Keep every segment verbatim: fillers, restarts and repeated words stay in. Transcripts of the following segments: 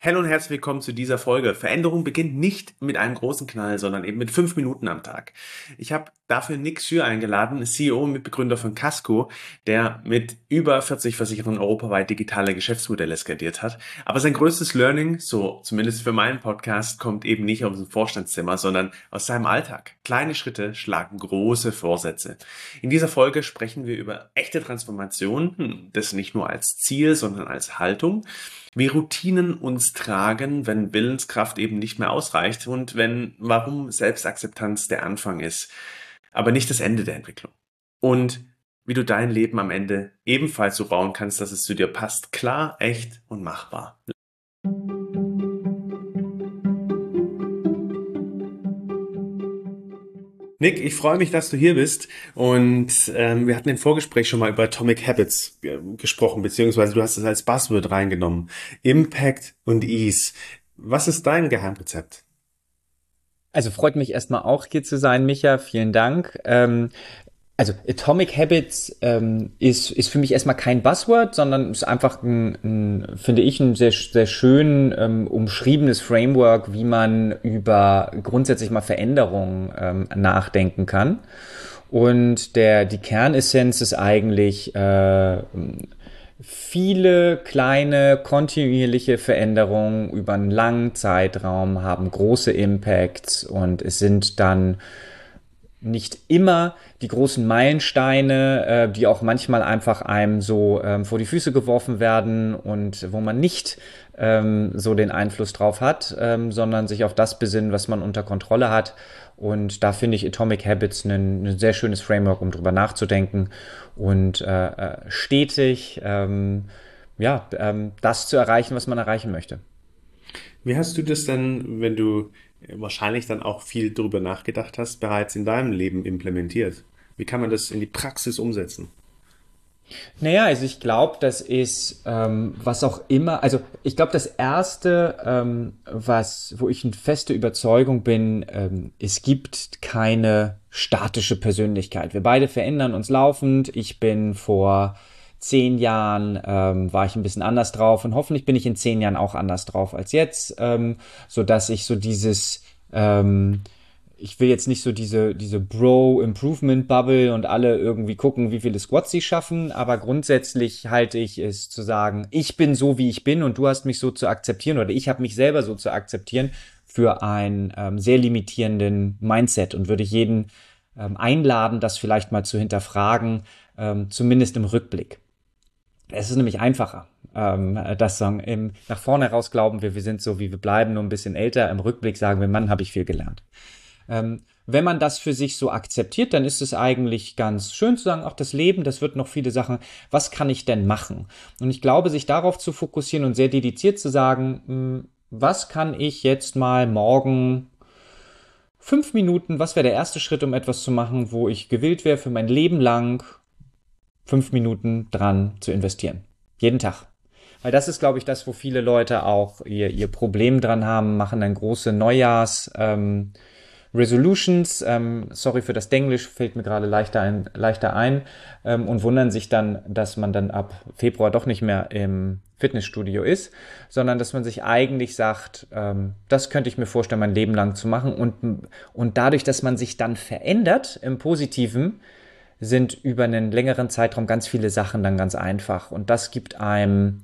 Hallo und herzlich willkommen zu dieser Folge. Veränderung beginnt nicht mit einem großen Knall, sondern eben mit fünf Minuten am Tag. Ich habe dafür Nick Schür eingeladen, C E O und Mitbegründer von Casco, der mit über vierzig Versicherungen europaweit digitale Geschäftsmodelle skaliert hat. Aber sein größtes Learning, so zumindest für meinen Podcast, kommt eben nicht aus dem Vorstandszimmer, sondern aus seinem Alltag. Kleine Schritte schlagen große Vorsätze. In dieser Folge sprechen wir über echte Transformation, hm, das nicht nur als Ziel, sondern als Haltung. Wie Routinen uns tragen, wenn Willenskraft eben nicht mehr ausreicht und wenn, warum Selbstakzeptanz der Anfang ist, aber nicht das Ende der Entwicklung. Und wie du dein Leben am Ende ebenfalls so bauen kannst, dass es zu dir passt. Klar, echt und machbar. Nick, ich freue mich, dass du hier bist. Und ähm, wir hatten im Vorgespräch schon mal über Atomic Habits äh, gesprochen, beziehungsweise du hast es als Buzzword reingenommen. Impact und Ease. Was ist dein Geheimrezept? Also freut mich erstmal auch hier zu sein, Micha. Vielen Dank. Ähm, also Atomic Habits ähm, ist, ist für mich erstmal kein Buzzword, sondern ist einfach ein, ein finde ich, ein sehr, sehr schön ähm, umschriebenes Framework, wie man über grundsätzlich mal Veränderungen ähm, nachdenken kann. Und der, die Kernessenz ist eigentlich äh, viele kleine kontinuierliche Veränderungen über einen langen Zeitraum haben große Impacts und es sind dann nicht immer die großen Meilensteine, äh, die auch manchmal einfach einem so ähm, vor die Füße geworfen werden und wo man nicht ähm, so den Einfluss drauf hat, ähm, sondern sich auf das besinnen, was man unter Kontrolle hat. Und da finde ich Atomic Habits ein, ein sehr schönes Framework, um drüber nachzudenken und äh, äh, stetig ähm, ja, ähm, das zu erreichen, was man erreichen möchte. Wie hast du das denn, wenn du wahrscheinlich dann auch viel drüber nachgedacht hast, bereits in deinem Leben implementiert? Wie kann man das in die Praxis umsetzen? Naja, also ich glaube, das ist, ähm, was auch immer, also ich glaube, das Erste, ähm, was, wo ich eine feste Überzeugung bin, ähm, es gibt keine statische Persönlichkeit. Wir beide verändern uns laufend. Ich bin vor zehn Jahren, ähm, war ich ein bisschen anders drauf und hoffentlich bin ich in zehn Jahren auch anders drauf als jetzt, ähm, so dass ich so dieses, ähm, ich will jetzt nicht so diese, diese Bro-Improvement-Bubble und alle irgendwie gucken, wie viele Squats sie schaffen, aber grundsätzlich halte ich es zu sagen, ich bin so, wie ich bin und du hast mich so zu akzeptieren oder ich habe mich selber so zu akzeptieren für einen ähm, sehr limitierenden Mindset und würde ich jeden ähm, einladen, das vielleicht mal zu hinterfragen, ähm, zumindest im Rückblick. Es ist nämlich einfacher. Ähm, das sagen, im, nach vorne heraus glauben wir, wir sind so, wie wir bleiben, nur ein bisschen älter. Im Rückblick sagen wir, Mann, habe ich viel gelernt. Ähm, wenn man das für sich so akzeptiert, dann ist es eigentlich ganz schön zu sagen, auch das Leben, das wird noch viele Sachen, was kann ich denn machen? Und ich glaube, sich darauf zu fokussieren und sehr dediziert zu sagen, mh, was kann ich jetzt mal morgen fünf Minuten, was wäre der erste Schritt, um etwas zu machen, wo ich gewillt wäre, für mein Leben lang fünf Minuten dran zu investieren. Jeden Tag. Weil das ist, glaube ich, das, wo viele Leute auch ihr, ihr Problem dran haben, machen dann große Neujahrs, ähm, Resolutions, ähm, sorry für das Denglisch, fällt mir gerade leichter ein, leichter ein ähm, und wundern sich dann, dass man dann ab Februar doch nicht mehr im Fitnessstudio ist, sondern dass man sich eigentlich sagt, ähm, das könnte ich mir vorstellen, mein Leben lang zu machen und, und dadurch, dass man sich dann verändert im Positiven, sind über einen längeren Zeitraum ganz viele Sachen dann ganz einfach und das gibt einem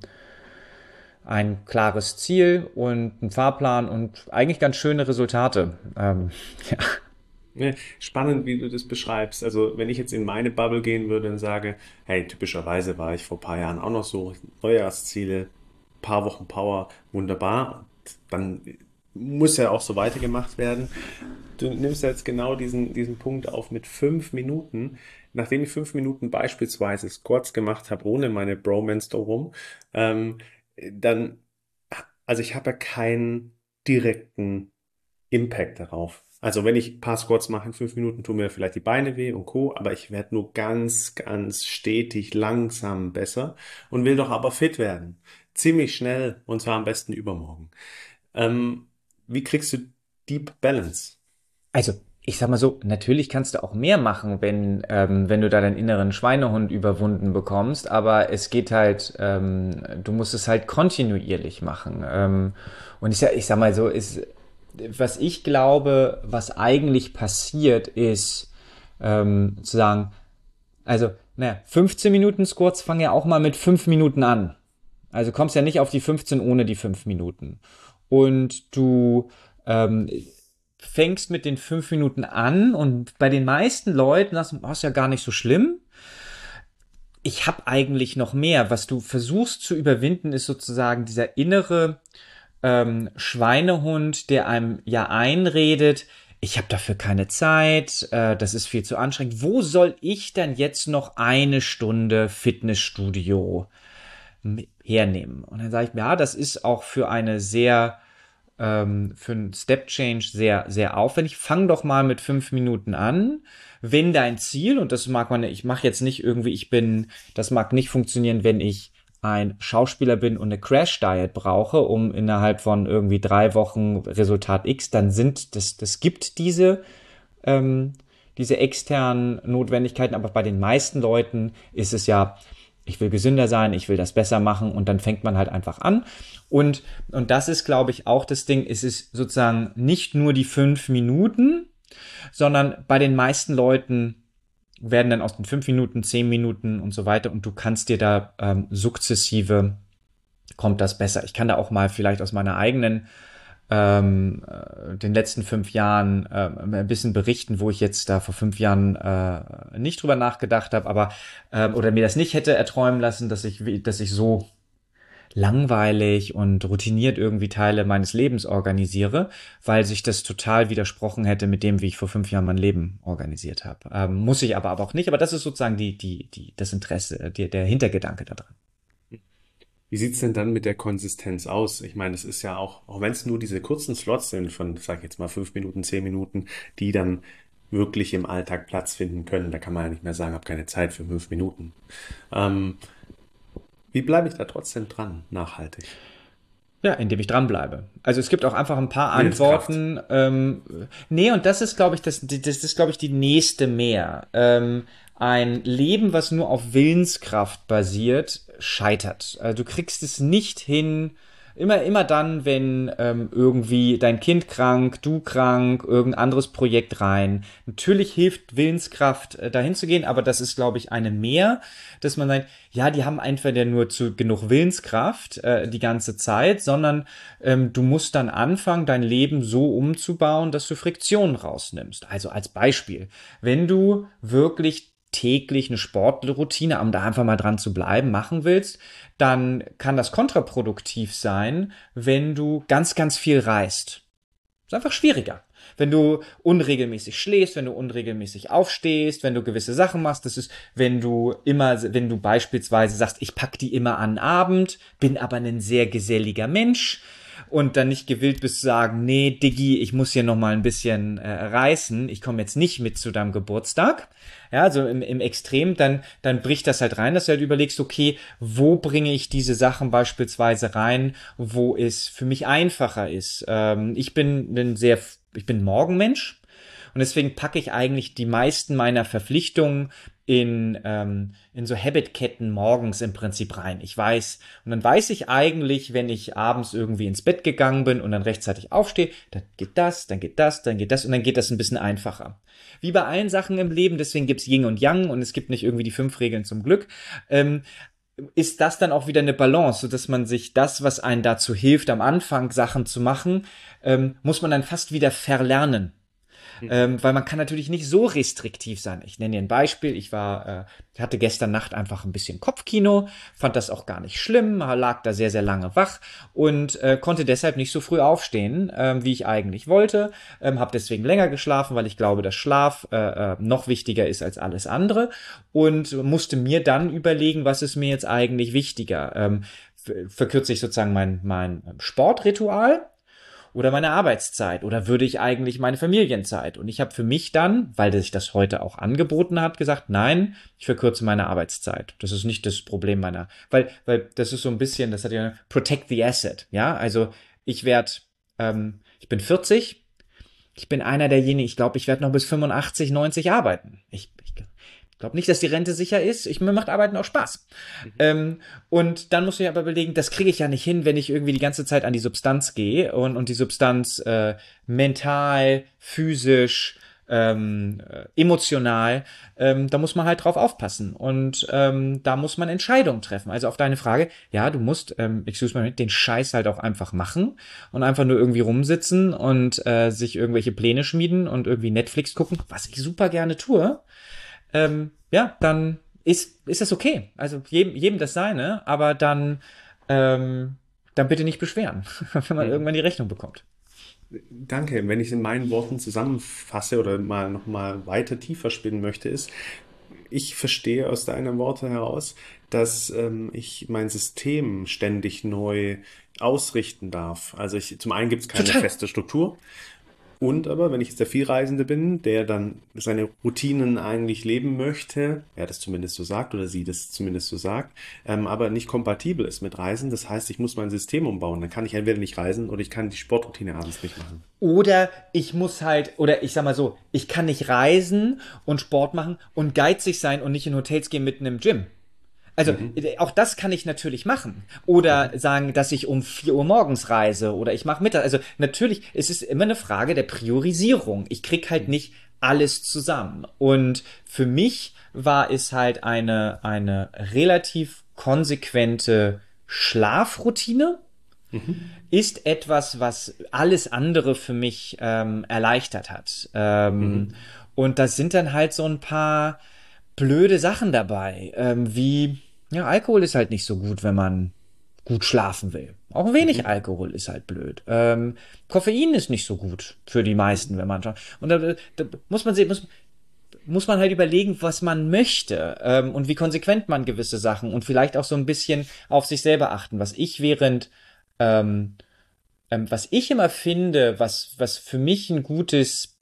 ein klares Ziel und einen Fahrplan und eigentlich ganz schöne Resultate. Ähm, ja. Ja, spannend, wie du das beschreibst. Also, wenn ich jetzt in meine Bubble gehen würde und sage, hey, typischerweise war ich vor ein paar Jahren auch noch so, Neujahrsziele, paar Wochen Power, wunderbar. Und dann muss ja auch so weitergemacht werden. Du nimmst ja jetzt genau diesen, diesen Punkt auf mit fünf Minuten. Nachdem ich fünf Minuten beispielsweise Squats gemacht habe, ohne meine Bromance darum, ähm, dann, also ich habe ja keinen direkten Impact darauf. Also wenn ich ein paar Squats mache in fünf Minuten, tun mir vielleicht die Beine weh und Co., aber ich werde nur ganz, ganz stetig, langsam besser und will doch aber fit werden. Ziemlich schnell und zwar am besten übermorgen. Ähm, wie kriegst du Deep Balance? Also Ich sag mal so, natürlich kannst du auch mehr machen, wenn, ähm, wenn du da deinen inneren Schweinehund überwunden bekommst, aber es geht halt, ähm, du musst es halt kontinuierlich machen. Ähm, und ich, sag- ich sag mal so, ist, was ich glaube, was eigentlich passiert, ist, ähm, zu sagen, also, naja, fünfzehn Minuten Squats fangen ja auch mal mit fünf Minuten an. Also kommst ja nicht auf die fünfzehn ohne die fünf Minuten. Und du ähm, fängst mit den fünf Minuten an und bei den meisten Leuten sagst du, oh, ist ja gar nicht so schlimm. Ich habe eigentlich noch mehr. Was du versuchst zu überwinden, ist sozusagen dieser innere ähm, Schweinehund, der einem ja einredet, ich habe dafür keine Zeit, äh, das ist viel zu anstrengend. Wo soll ich denn jetzt noch eine Stunde Fitnessstudio hernehmen? Und dann sage ich mir, ja, das ist auch für eine sehr ähm, für einen Step Change sehr, sehr aufwendig. Fang doch mal mit fünf Minuten an. Wenn dein Ziel, und das mag man, ich mache jetzt nicht irgendwie, ich bin, das mag nicht funktionieren, wenn ich ein Schauspieler bin und eine Crash Diet brauche, um innerhalb von irgendwie drei Wochen Resultat X, dann sind das, das gibt diese, ähm, diese externen Notwendigkeiten, aber bei den meisten Leuten ist es ja, ich will gesünder sein, ich will das besser machen und dann fängt man halt einfach an. Und, und das ist, glaube ich, auch das Ding, es ist sozusagen nicht nur die fünf Minuten, sondern bei den meisten Leuten werden dann aus den fünf Minuten zehn Minuten und so weiter und du kannst dir da ähm, sukzessive kommt das besser. Ich kann da auch mal vielleicht aus meiner eigenen ähm, äh, den letzten fünf Jahren äh, ein bisschen berichten, wo ich jetzt da vor fünf Jahren äh, nicht drüber nachgedacht habe, aber ähm, oder mir das nicht hätte erträumen lassen, dass ich dass ich so langweilig und routiniert irgendwie Teile meines Lebens organisiere, weil sich das total widersprochen hätte mit dem, wie ich vor fünf Jahren mein Leben organisiert habe. Ähm, muss ich aber, aber auch nicht. Aber das ist sozusagen die, die, die, das Interesse, die, der Hintergedanke da dran. Wie sieht's denn dann mit der Konsistenz aus? Ich meine, es ist ja auch, auch wenn es nur diese kurzen Slots sind von, sag ich jetzt mal, fünf Minuten, zehn Minuten, die dann wirklich im Alltag Platz finden können. Da kann man ja nicht mehr sagen, habe keine Zeit für fünf Minuten. Ähm, wie bleibe ich da trotzdem dran, nachhaltig? Ja, indem ich dranbleibe. Also es gibt auch einfach ein paar Willenskraft. Antworten. Ähm, nee, und das ist, glaube ich, das, das ist, glaube ich, die nächste mehr. Ähm, ein Leben, was nur auf Willenskraft basiert, scheitert. Also du kriegst es nicht hin, immer, immer dann, wenn ähm, irgendwie dein Kind krank, du krank, irgendein anderes Projekt rein. Natürlich hilft Willenskraft, äh, dahin zu gehen, aber das ist, glaube ich, eine mehr, dass man sagt, ja, die haben einfach ja nur zu genug Willenskraft äh, die ganze Zeit, sondern ähm, du musst dann anfangen, dein Leben so umzubauen, dass du Friktionen rausnimmst. Also als Beispiel, wenn du wirklich täglich eine Sportroutine, um da einfach mal dran zu bleiben, machen willst, dann kann das kontraproduktiv sein, wenn du ganz, ganz viel reist. Ist einfach schwieriger. Wenn du unregelmäßig schläfst, wenn du unregelmäßig aufstehst, wenn du gewisse Sachen machst, das ist, wenn du immer, wenn du beispielsweise sagst, ich pack die immer an Abend, bin aber ein sehr geselliger Mensch und dann nicht gewillt bist zu sagen, nee, Diggi, ich muss hier noch mal ein bisschen äh, reißen, ich komme jetzt nicht mit zu deinem Geburtstag. Ja, also im, im Extrem, dann, dann bricht das halt rein, dass du halt überlegst, okay, wo bringe ich diese Sachen beispielsweise rein, wo es für mich einfacher ist. Ähm, ich bin ein sehr, ich bin Morgenmensch und deswegen packe ich eigentlich die meisten meiner Verpflichtungen in, ähm, in so Habitketten morgens im Prinzip rein. Ich weiß, und dann weiß ich eigentlich, wenn ich abends irgendwie ins Bett gegangen bin und dann rechtzeitig aufstehe, dann geht das, dann geht das, dann geht das und dann geht das ein bisschen einfacher. Wie bei allen Sachen im Leben, deswegen gibt's Yin und Yang und es gibt nicht irgendwie die fünf Regeln zum Glück. Ähm, ist das dann auch wieder eine Balance, so dass man sich das, was einen dazu hilft, am Anfang Sachen zu machen, ähm, muss man dann fast wieder verlernen. Mhm. Ähm, weil man kann natürlich nicht so restriktiv sein. Ich nenne dir ein Beispiel. Ich war, äh, hatte gestern Nacht einfach ein bisschen Kopfkino, fand das auch gar nicht schlimm, lag da sehr, sehr lange wach und äh, konnte deshalb nicht so früh aufstehen, ähm, wie ich eigentlich wollte. Ähm, habe deswegen länger geschlafen, weil ich glaube, dass Schlaf äh, äh, noch wichtiger ist als alles andere und musste mir dann überlegen, was ist mir jetzt eigentlich wichtiger. Ähm, verkürze ich sozusagen mein, mein Sportritual oder meine Arbeitszeit oder würde ich eigentlich meine Familienzeit? Und ich habe für mich dann, weil sich das heute auch angeboten hat, gesagt, nein, ich verkürze meine Arbeitszeit. Das ist nicht das Problem meiner, weil, weil das ist so ein bisschen, das hat ja protect the asset, ja, also ich werde, ähm, ich bin vierzig, ich bin einer derjenigen, ich glaube, ich werde noch bis fünfundachtzig, neunzig arbeiten. Ich, ich glaube nicht, dass die Rente sicher ist. Ich, mir macht Arbeiten auch Spaß. Mhm. Ähm, und dann muss ich aber überlegen, das kriege ich ja nicht hin, wenn ich irgendwie die ganze Zeit an die Substanz gehe und, und die Substanz äh, mental, physisch, ähm, äh, emotional, ähm, da muss man halt drauf aufpassen und ähm, da muss man Entscheidungen treffen. Also auf deine Frage, ja, du musst, ähm, excuse me, den Scheiß halt auch einfach machen und einfach nur irgendwie rumsitzen und äh, sich irgendwelche Pläne schmieden und irgendwie Netflix gucken, was ich super gerne tue. Ähm, ja, dann ist, ist das okay. Also jedem, jedem das seine, aber dann, ähm, dann bitte nicht beschweren, wenn man Mhm. irgendwann die Rechnung bekommt. Danke. Wenn ich es in meinen Worten zusammenfasse oder mal noch mal weiter tiefer spinnen möchte, ist, ich verstehe aus deinen Worten heraus, dass ähm, ich mein System ständig neu ausrichten darf. Also ich, zum einen gibt es keine Total. feste Struktur. Und aber, wenn ich jetzt der Vielreisende bin, der dann seine Routinen eigentlich leben möchte, er das zumindest so sagt oder sie das zumindest so sagt, ähm, aber nicht kompatibel ist mit Reisen, das heißt, ich muss mein System umbauen. Dann kann ich entweder nicht reisen oder ich kann die Sportroutine abends nicht machen. Oder ich muss halt, oder ich sag mal so, ich kann nicht reisen und Sport machen und geizig sein und nicht in Hotels gehen mitten im Gym. Also Mhm. äh, auch das kann ich natürlich machen. Oder Mhm. sagen, dass ich um vier Uhr morgens reise oder ich mache Mittag. Also natürlich, es ist immer eine Frage der Priorisierung. Ich krieg halt nicht alles zusammen. Und für mich war es halt eine, eine relativ konsequente Schlafroutine, Mhm. ist etwas, was alles andere für mich ähm, erleichtert hat. Ähm, Mhm. und da sind dann halt so ein paar blöde Sachen dabei, ähm, wie, ja, Alkohol ist halt nicht so gut, wenn man gut schlafen will. Auch wenig Mhm. Alkohol ist halt blöd. Ähm, Koffein ist nicht so gut für die meisten, wenn man und da, da muss man sehen, muss, muss man halt überlegen, was man möchte ähm, und wie konsequent man gewisse Sachen und vielleicht auch so ein bisschen auf sich selber achten. Was ich während ähm, ähm, was ich immer finde, was was für mich ein gutes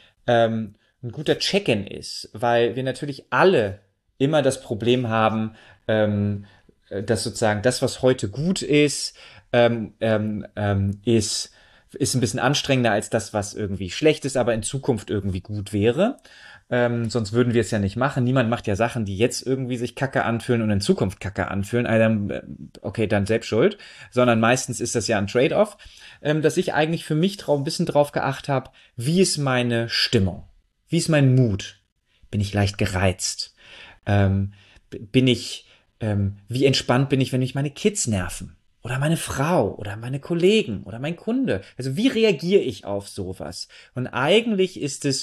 ähm, ein guter Check-in ist, weil wir natürlich alle immer das Problem haben, ähm, äh, dass sozusagen das, was heute gut ist, ähm, ähm, ähm, ist, ist ein bisschen anstrengender als das, was irgendwie schlecht ist, aber in Zukunft irgendwie gut wäre. Ähm, sonst würden wir es ja nicht machen. Niemand macht ja Sachen, die jetzt irgendwie sich kacke anfühlen und in Zukunft kacke anfühlen. Also, okay, dann selbst schuld. Sondern meistens ist das ja ein Trade-off, ähm, dass ich eigentlich für mich drauf, ein bisschen drauf geachtet habe, wie ist meine Stimmung? Wie ist mein Mut? Bin ich leicht gereizt? Ähm, bin ich, ähm, wie entspannt bin ich, wenn mich meine Kids nerven? Oder meine Frau oder meine Kollegen oder mein Kunde. Also wie reagiere ich auf sowas? Und eigentlich ist es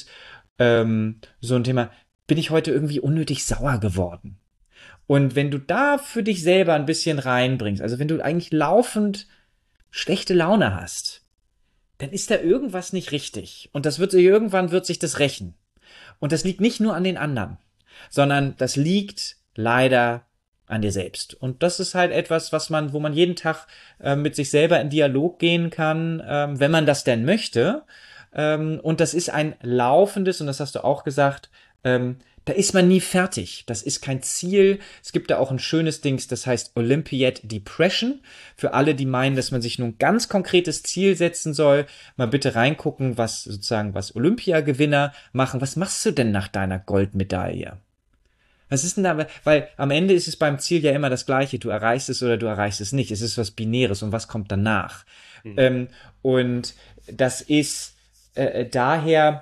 ähm, so ein Thema, bin ich heute irgendwie unnötig sauer geworden? Und wenn du da für dich selber ein bisschen reinbringst, also wenn du eigentlich laufend schlechte Laune hast, dann ist da irgendwas nicht richtig. Und das wird sich, irgendwann wird sich das rächen. Und das liegt nicht nur an den anderen, sondern das liegt leider an dir selbst. Und das ist halt etwas, was man, wo man jeden Tag äh, mit sich selber in Dialog gehen kann, ähm, wenn man das denn möchte. Ähm, und das ist ein laufendes, und das hast du auch gesagt, ähm, da ist man nie fertig. Das ist kein Ziel. Es gibt da auch ein schönes Dings, das heißt Olympiad Depression. Für alle, die meinen, dass man sich nun ein ganz konkretes Ziel setzen soll, mal bitte reingucken, was sozusagen, was Olympiagewinner machen. Was machst du denn nach deiner Goldmedaille? Was ist denn da? Weil am Ende ist es beim Ziel ja immer das Gleiche. Du erreichst es oder du erreichst es nicht. Es ist was Binäres und was kommt danach? Mhm. Ähm, und das ist äh, daher,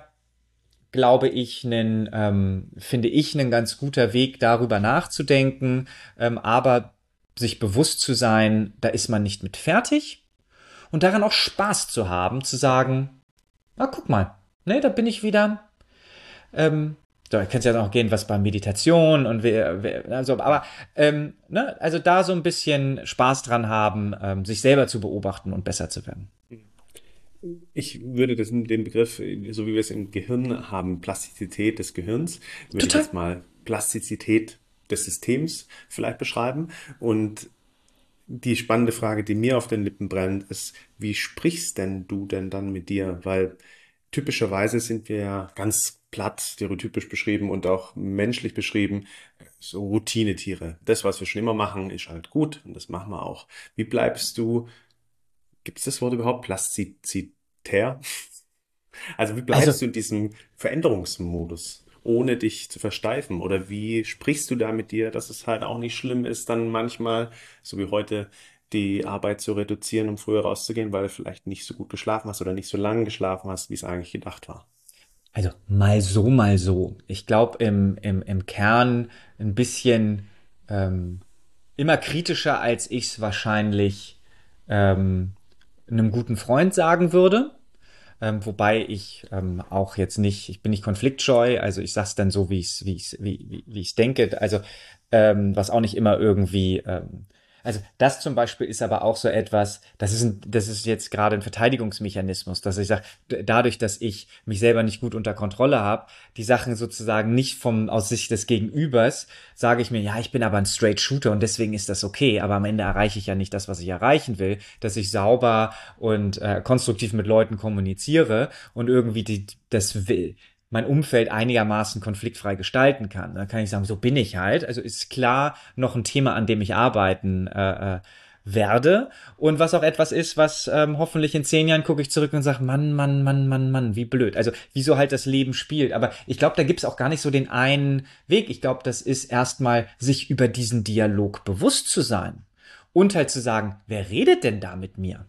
glaube ich, einen, ähm, finde ich, ein ganz guter Weg, darüber nachzudenken, ähm, aber sich bewusst zu sein, da ist man nicht mit fertig und daran auch Spaß zu haben, zu sagen, ah, guck mal, ne, da bin ich wieder. Ähm, so, ich kann es ja noch gehen, was bei Meditation und wer, wer, also, aber ähm, ne, also da so ein bisschen Spaß dran haben, ähm, sich selber zu beobachten und besser zu werden. Ich würde das, den Begriff, so wie wir es im Gehirn haben, Plastizität des Gehirns, würde ich Total. jetzt mal Plastizität des Systems vielleicht beschreiben. Und die spannende Frage, die mir auf den Lippen brennt, ist, wie sprichst denn du denn dann mit dir? Weil typischerweise sind wir ja ganz platt, stereotypisch beschrieben und auch menschlich beschrieben, so Routinetiere. Das, was wir schon immer machen, ist halt gut und das machen wir auch. Wie bleibst du, gibt es das Wort überhaupt, plastizitär? Also wie Also, bleibst du in diesem Veränderungsmodus, ohne dich zu versteifen? Oder wie sprichst du da mit dir, dass es halt auch nicht schlimm ist, dann manchmal, so wie heute, die Arbeit zu reduzieren, um früher rauszugehen, weil du vielleicht nicht so gut geschlafen hast oder nicht so lange geschlafen hast, wie es eigentlich gedacht war? also mal so, mal so. Ich glaube im, im, im Kern ein bisschen ähm, immer kritischer, als ich es wahrscheinlich ähm, einem guten Freund sagen würde. Ähm, wobei ich ähm, auch jetzt nicht, ich bin nicht konfliktscheu, also ich sag's dann so, wie ich es wie ich's, wie, wie, wie ich's denke. Also ähm, was auch nicht immer irgendwie, ähm, also das zum Beispiel ist aber auch so etwas, das ist, ein, das ist jetzt gerade ein Verteidigungsmechanismus, dass ich sage, dadurch, dass ich mich selber nicht gut unter Kontrolle habe, die Sachen sozusagen nicht vom aus Sicht des Gegenübers, sage ich mir, ja, ich bin aber ein Straight Shooter und deswegen ist das okay, aber am Ende erreiche ich ja nicht das, was ich erreichen will, dass ich sauber und äh, konstruktiv mit Leuten kommuniziere und irgendwie die, das will, mein Umfeld einigermaßen konfliktfrei gestalten kann. Da kann ich sagen, so bin ich halt. Also ist klar noch ein Thema, an dem ich arbeiten äh, äh, werde und was auch etwas ist, was ähm, hoffentlich in zehn Jahren gucke ich zurück und sage, Mann, Mann, Mann, Mann, Mann, wie blöd. Also wieso halt das Leben spielt. Aber ich glaube, da gibt's auch gar nicht so den einen Weg. Ich glaube, das ist erstmal, sich über diesen Dialog bewusst zu sein und halt zu sagen, wer redet denn da mit mir?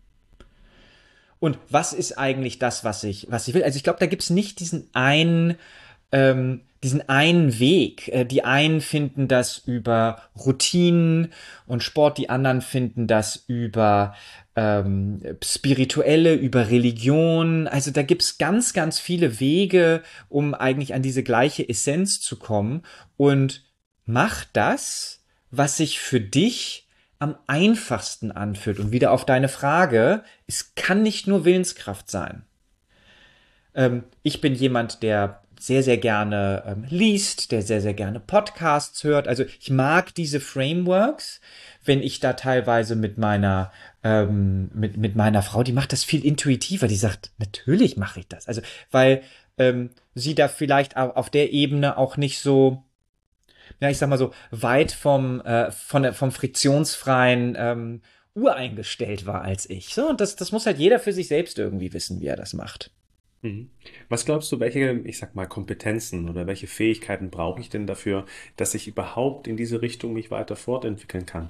Und was ist eigentlich das, was ich, was ich will? Also ich glaube, da gibt's nicht diesen einen, ähm, diesen einen Weg. Äh, Die einen finden das über Routinen und Sport, die anderen finden das über ähm, spirituelle, über Religion. Also da gibt's ganz, ganz viele Wege, um eigentlich an diese gleiche Essenz zu kommen. Und mach das, was sich für dich am einfachsten anfühlt. Und wieder auf deine Frage, es kann nicht nur Willenskraft sein. Ähm, ich bin jemand, der sehr, sehr gerne ähm, liest, der sehr, sehr gerne Podcasts hört. Also ich mag diese Frameworks, wenn ich da teilweise mit meiner ähm, mit, mit meiner Frau, die macht das viel intuitiver, die sagt, natürlich mache ich das. Also, weil ähm, sie da vielleicht auf der Ebene auch nicht so, ja, ich sag mal so, weit vom, äh, von der, vom friktionsfreien ähm, ureingestellt war als ich. So, und das, das muss halt jeder für sich selbst irgendwie wissen, wie er das macht. Mhm. Was glaubst du, welche, ich sag mal, Kompetenzen oder welche Fähigkeiten brauche ich denn dafür, dass ich überhaupt in diese Richtung mich weiter fortentwickeln kann?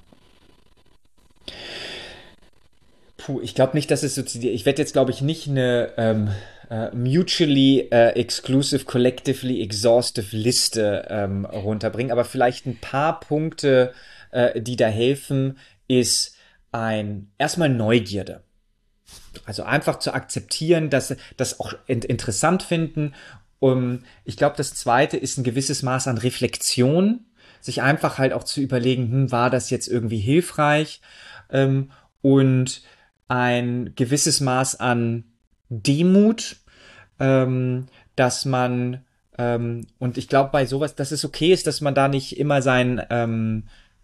Puh, ich glaube nicht, dass es so, ich werde jetzt, glaube ich, nicht eine ähm, äh, mutually äh, exclusive, collectively exhaustive Liste ähm, runterbringen, aber vielleicht ein paar Punkte, äh, die da helfen, ist ein, erstmal Neugierde. Also einfach zu akzeptieren, dass das auch in, interessant finden. Um, ich glaube, das zweite ist ein gewisses Maß an Reflexion, sich einfach halt auch zu überlegen, hm, war das jetzt irgendwie hilfreich? Ähm, und ein gewisses Maß an Demut, ähm, dass man, ähm, und ich glaube bei sowas, dass es okay ist, dass man da nicht immer sein, ähm,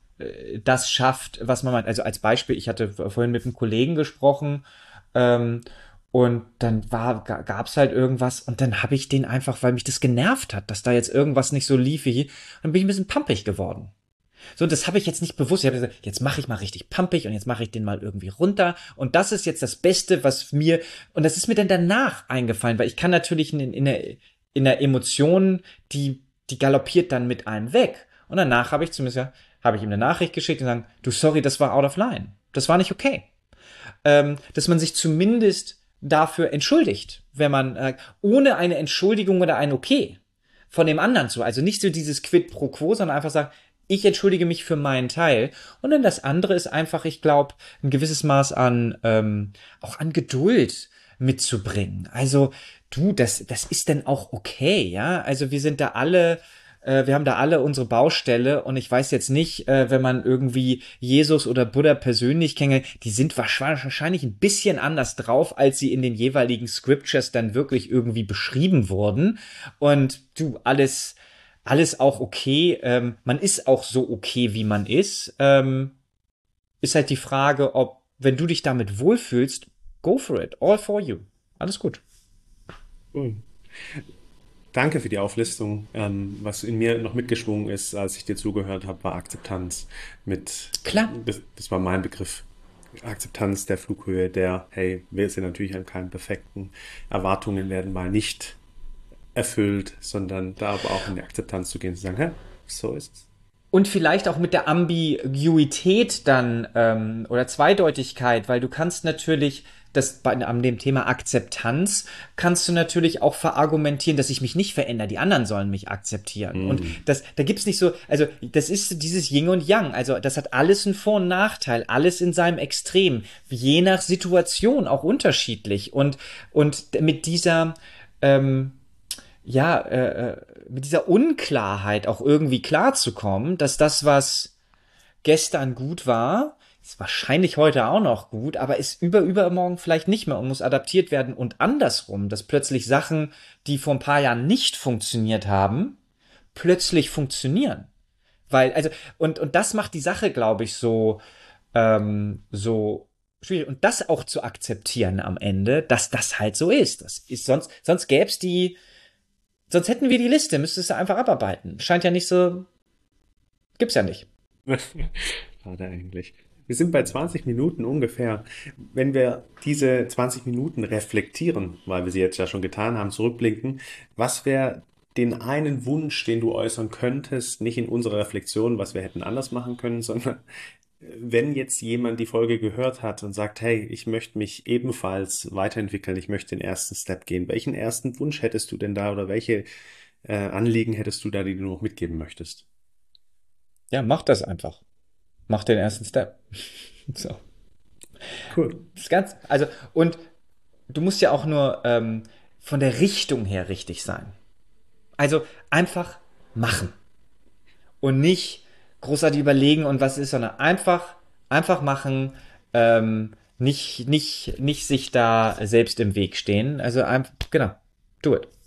das schafft, was man meint. Also als Beispiel, ich hatte vorhin mit einem Kollegen gesprochen, ähm, und dann war, gab's halt irgendwas und dann habe ich den einfach, weil mich das genervt hat, dass da jetzt irgendwas nicht so lief wie hier, dann bin ich ein bisschen pampig geworden. So, das habe ich jetzt nicht bewusst. Ich habe gesagt, jetzt mache ich mal richtig pampig und jetzt mache ich den mal irgendwie runter. Und das ist jetzt das Beste, was mir, und das ist mir dann danach eingefallen, weil ich kann natürlich in, in, der, in der Emotion, die, die galoppiert dann mit einem weg. Und danach habe ich zumindest, ja, habe ich ihm eine Nachricht geschickt und sagen, du, sorry, das war out of line. Das war nicht okay. Ähm, dass man sich zumindest dafür entschuldigt, wenn man, äh, ohne eine Entschuldigung oder ein Okay von dem anderen zu. Also nicht so dieses Quid pro quo, sondern einfach sagen, ich entschuldige mich für meinen Teil. Und dann das andere ist einfach, ich glaube, ein gewisses Maß an, ähm, auch an Geduld mitzubringen. Also, du, das, das ist denn auch okay, ja? Also wir sind da alle, äh, wir haben da alle unsere Baustelle und ich weiß jetzt nicht, äh, wenn man irgendwie Jesus oder Buddha persönlich kenne, die sind wahrscheinlich ein bisschen anders drauf, als sie in den jeweiligen Scriptures dann wirklich irgendwie beschrieben wurden. Und du, alles, alles auch okay. Ähm, man ist auch so okay, wie man ist. Ähm, ist halt die Frage, ob, wenn du dich damit wohlfühlst, go for it. All for you. Alles gut. Cool. Danke für die Auflistung. Ähm, was in mir noch mitgeschwungen ist, als ich dir zugehört habe, war Akzeptanz. Mit, Klar. das, das war mein Begriff. Akzeptanz der Flughöhe, der, hey, wir sind natürlich an keinem perfekten, Erwartungen werden mal nicht erfüllt, sondern da aber auch in die Akzeptanz zu gehen, zu sagen, hä, so ist es. Und vielleicht auch mit der Ambiguität dann ähm, oder Zweideutigkeit, weil du kannst natürlich das bei an dem Thema Akzeptanz kannst du natürlich auch verargumentieren, dass ich mich nicht verändere, die anderen sollen mich akzeptieren. Und Mhm. das, da gibt's nicht so, also das ist dieses Yin und Yang. Also das hat alles einen Vor- und Nachteil, alles in seinem Extrem, je nach Situation auch unterschiedlich. Und und mit dieser ähm, ja, äh, äh, mit dieser Unklarheit auch irgendwie klarzukommen, dass das, was gestern gut war, ist wahrscheinlich heute auch noch gut, aber ist über übermorgen vielleicht nicht mehr und muss adaptiert werden und andersrum, dass plötzlich Sachen, die vor ein paar Jahren nicht funktioniert haben, plötzlich funktionieren. Weil, also, und, und das macht die Sache, glaube ich, so, ähm, so schwierig. Und das auch zu akzeptieren am Ende, dass das halt so ist. Das ist sonst, sonst gäb's die, sonst hätten wir die Liste, müsstest du einfach abarbeiten. Scheint ja nicht so, gibt's ja nicht. Schade eigentlich. Wir sind bei zwanzig Minuten ungefähr. Wenn wir diese zwanzig Minuten reflektieren, weil wir sie jetzt ja schon getan haben, zurückblinken, was wäre den einen Wunsch, den du äußern könntest, nicht in unserer Reflexion, was wir hätten anders machen können, sondern äh, wenn jetzt jemand die Folge gehört hat und sagt, hey, ich möchte mich ebenfalls weiterentwickeln, ich möchte den ersten Step gehen, welchen ersten Wunsch hättest du denn da oder welche äh, Anliegen hättest du da, die du noch mitgeben möchtest? Ja, mach das einfach. Mach den ersten Step. So. Cool. Das ganz, also, und du musst ja auch nur ähm, von der Richtung her richtig sein. Also einfach machen. Und nicht großartig überlegen und was ist, sondern einfach, einfach machen, ähm, nicht, nicht, nicht sich da selbst im Weg stehen. Also einfach, genau, do it.